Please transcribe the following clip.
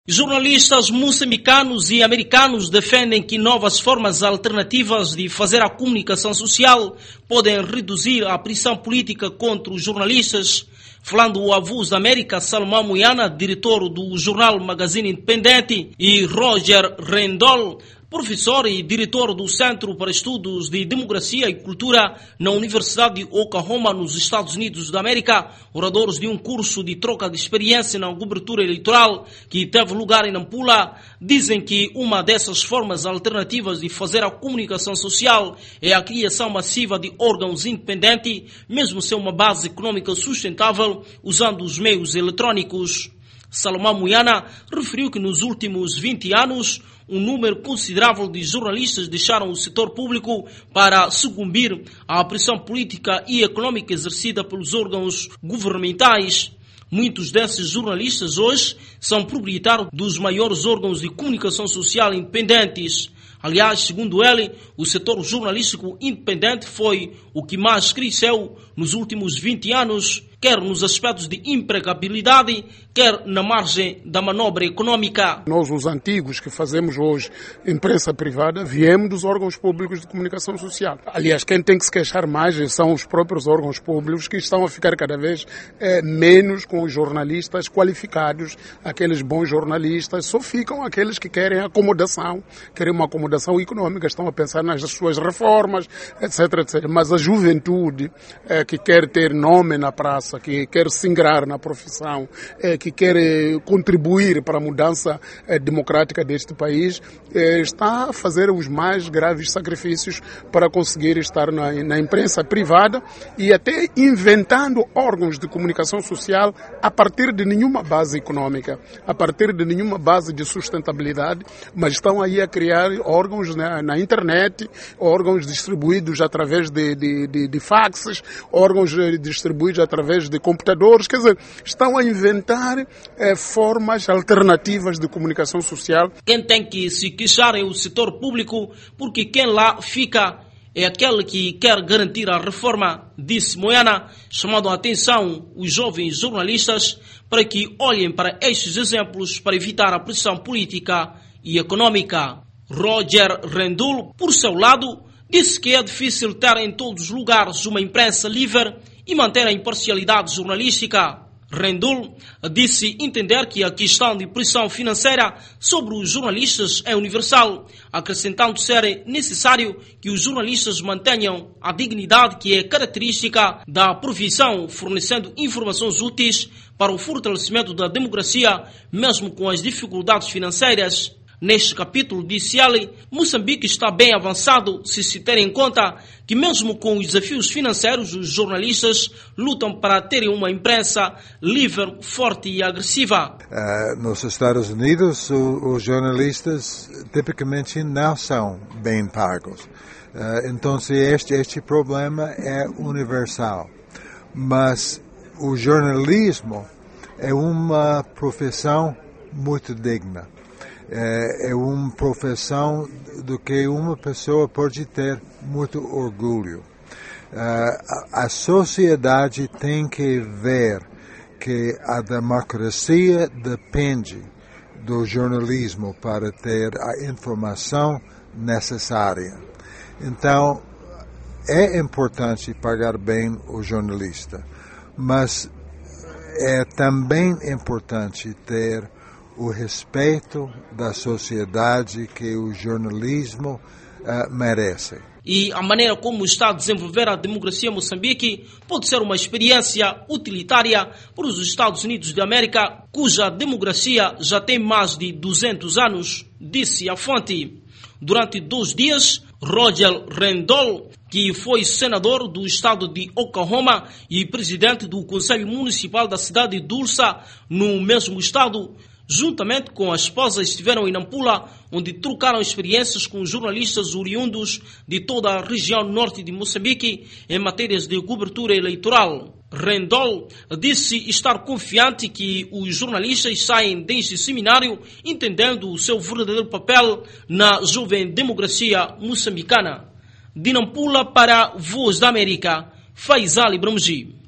Jornalistas moçambicanos e americanos defendem que novas formas alternativas de fazer a comunicação social podem reduzir a pressão política contra os jornalistas. Falando o avô da América, Salomão Muyana, diretor do jornal Magazine Independente, e Roger Rendol, professor e diretor do Centro para Estudos de Democracia e Cultura na Universidade de Oklahoma, nos Estados Unidos da América, oradores de um curso de troca de experiência na cobertura eleitoral que teve lugar em Nampula, dizem que uma dessas formas alternativas de fazer a comunicação social é a criação massiva de órgãos independentes, mesmo sem uma base econômica sustentável, usando os meios eletrônicos. Salomão Muyana referiu que nos últimos 20 anos, um número considerável de jornalistas deixaram o setor público para sucumbir à pressão política e econômica exercida pelos órgãos governamentais. Muitos desses jornalistas hoje são proprietários dos maiores órgãos de comunicação social independentes. Aliás, segundo ele, o setor jornalístico independente foi o que mais cresceu nos últimos 20 anos, quer nos aspectos de empregabilidade, quer na margem da manobra econômica. Nós, os antigos que fazemos hoje imprensa privada, viemos dos órgãos públicos de comunicação social. Aliás, quem tem que se queixar mais são os próprios órgãos públicos, que estão a ficar cada vez menos com os jornalistas qualificados. Aqueles bons jornalistas só ficam aqueles que querem acomodação, querem uma acomodação econômica, estão a pensar nas suas reformas, etc, etc. Mas a juventude que quer ter nome na praça, que quer se ingrar na profissão, que quer contribuir para a mudança democrática deste país, está a fazer os mais graves sacrifícios para conseguir estar na imprensa privada e até inventando órgãos de comunicação social a partir de nenhuma base econômica, a partir de nenhuma base de sustentabilidade, mas estão aí a criar órgãos na internet, órgãos distribuídos através de faxes, órgãos distribuídos através de computadores, quer dizer, estão a inventar formas alternativas de comunicação social. Quem tem que se queixar é o setor público, porque quem lá fica é aquele que quer garantir a reforma, disse Muyana, chamando a atenção os jovens jornalistas para que olhem para estes exemplos para evitar a pressão política e econômica. Roger Rendul, por seu lado, disse que é difícil ter em todos os lugares uma imprensa livre e manter a imparcialidade jornalística. Rendul disse entender que a questão de pressão financeira sobre os jornalistas é universal, acrescentando ser necessário que os jornalistas mantenham a dignidade que é característica da profissão, fornecendo informações úteis para o fortalecimento da democracia, mesmo com as dificuldades financeiras. Neste capítulo, disse ele, Moçambique está bem avançado se se ter em conta que mesmo com os desafios financeiros, os jornalistas lutam para terem uma imprensa livre, forte e agressiva. Nos Estados Unidos, os jornalistas tipicamente não são bem pagos. Então, este problema é universal. Mas o jornalismo é uma profissão muito digna. É uma profissão do que uma pessoa pode ter muito orgulho. A sociedade tem que ver que a democracia depende do jornalismo para ter a informação necessária. Então, é importante pagar bem o jornalista, mas é também importante ter o respeito da sociedade que o jornalismo merece. E a maneira como está a desenvolver a democracia em Moçambique pode ser uma experiência utilitária para os Estados Unidos da América, cuja democracia já tem mais de 200 anos, disse a fonte. Durante 2 dias, Roger Rendol, que foi senador do estado de Oklahoma e presidente do Conselho Municipal da cidade de Tulsa, no mesmo estado, juntamente com a esposa, estiveram em Nampula, onde trocaram experiências com jornalistas oriundos de toda a região norte de Moçambique em matérias de cobertura eleitoral. Rendol disse estar confiante que os jornalistas saem deste seminário entendendo o seu verdadeiro papel na jovem democracia moçambicana. De Nampula para Voz da América, Faisal Ibrahimji.